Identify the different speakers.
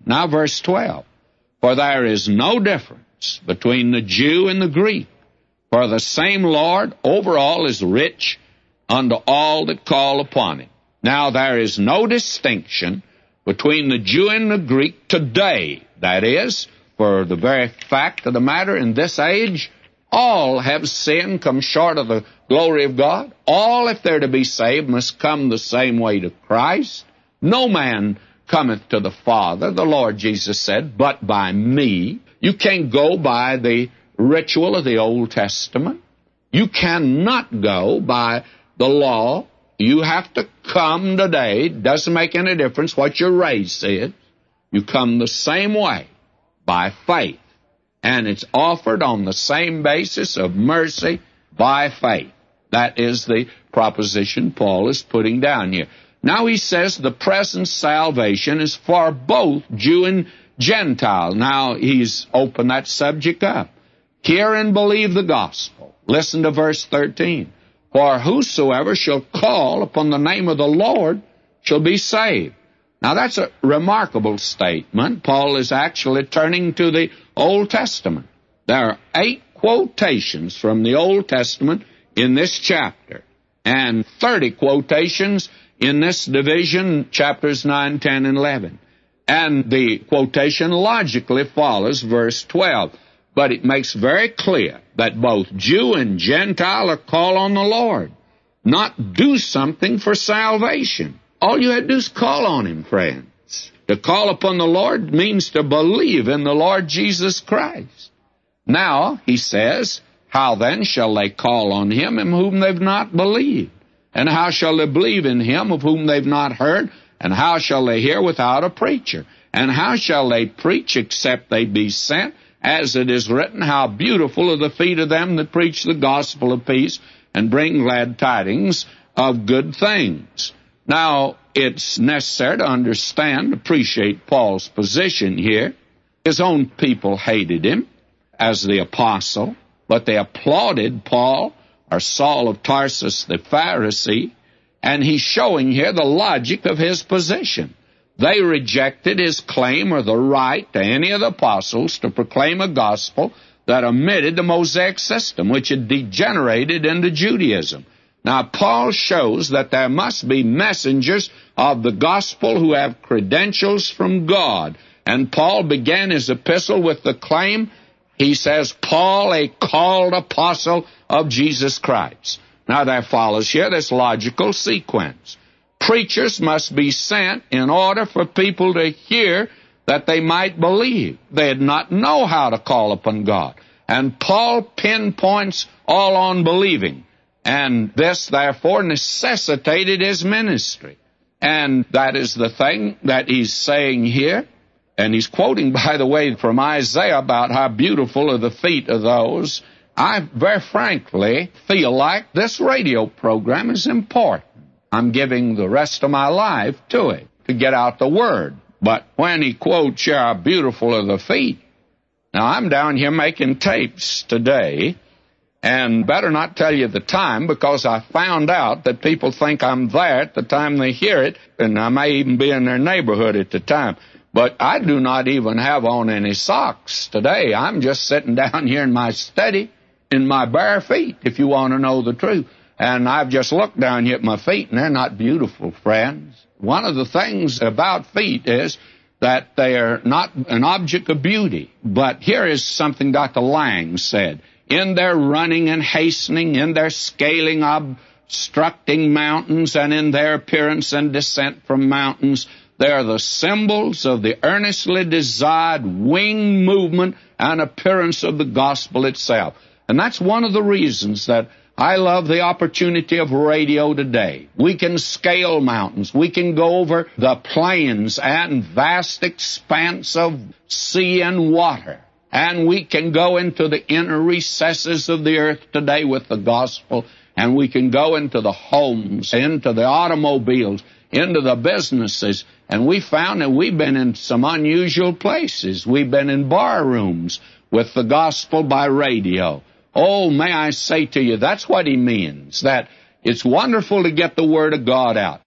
Speaker 1: Now verse 12. For there is no difference between the Jew and the Greek, for the same Lord over all is rich unto all that call upon him. Now there is no distinction between the Jew and the Greek today. That is, for the very fact of the matter, in this age, all have sinned, come short of the glory of God. All, if they're to be saved, must come the same way to Christ. No man cometh to the Father, the Lord Jesus said, but by me. You can't go by the ritual of the Old Testament. You cannot go by the law. You have to come today. Doesn't make any difference what your race is. You come the same way, by faith. And it's offered on the same basis of mercy by faith. That is the proposition Paul is putting down here. Now he says the present salvation is for both Jew and Gentile. Now he's opened that subject up. Hear and believe the gospel. Listen to verse 13. For whosoever shall call upon the name of the Lord shall be saved. Now that's a remarkable statement. Paul is actually turning to the Old Testament. There are 8 quotations from the Old Testament in this chapter, and 30 quotations in this division, chapters 9, 10, and 11. And the quotation logically follows verse 12. But it makes very clear that both Jew and Gentile are called on the Lord, not do something for salvation. All you have to do is call on him, friends. To call upon the Lord means to believe in the Lord Jesus Christ. Now, he says, how then shall they call on him in whom they've not believed? And how shall they believe in him of whom they've not heard? And how shall they hear without a preacher? And how shall they preach except they be sent? As it is written, how beautiful are the feet of them that preach the gospel of peace and bring glad tidings of good things. Now, it's necessary to understand, appreciate Paul's position here. His own people hated him as the apostle, but they applauded Paul, or Saul of Tarsus, the Pharisee, and he's showing here the logic of his position. They rejected his claim or the right to any of the apostles to proclaim a gospel that omitted the Mosaic system, which had degenerated into Judaism. Now, Paul shows that there must be messengers of the gospel who have credentials from God. And Paul began his epistle with the claim, he says, Paul, a called apostle of Jesus Christ. Now, there follows here this logical sequence. Preachers must be sent in order for people to hear that they might believe. They did not know how to call upon God. And Paul pinpoints all on believing. And this, therefore, necessitated his ministry. And that is the thing that he's saying here. And he's quoting, by the way, from Isaiah about how beautiful are the feet of those. I very frankly feel like this radio program is important. I'm giving the rest of my life to it, to get out the word. But when he quotes here, how beautiful are the feet. Now, I'm down here making tapes today, and better not tell you the time, because I found out that people think I'm there at the time they hear it, and I may even be in their neighborhood at the time. But I do not even have on any socks today. I'm just sitting down here in my study in my bare feet, if you want to know the truth. And I've just looked down here at my feet, and they're not beautiful, friends. One of the things about feet is that they are not an object of beauty. But here is something Dr. Lang said. In their running and hastening, in their scaling, obstructing mountains, and in their appearance and descent from mountains, they are the symbols of the earnestly desired wing movement and appearance of the gospel itself. And that's one of the reasons that I love the opportunity of radio today. We can scale mountains. We can go over the plains and vast expanse of sea and water. And we can go into the inner recesses of the earth today with the gospel. And we can go into the homes, into the automobiles, into the businesses. And we found that we've been in some unusual places. We've been in bar rooms with the gospel by radio. Oh, may I say to you, that's what he means, that it's wonderful to get the Word of God out.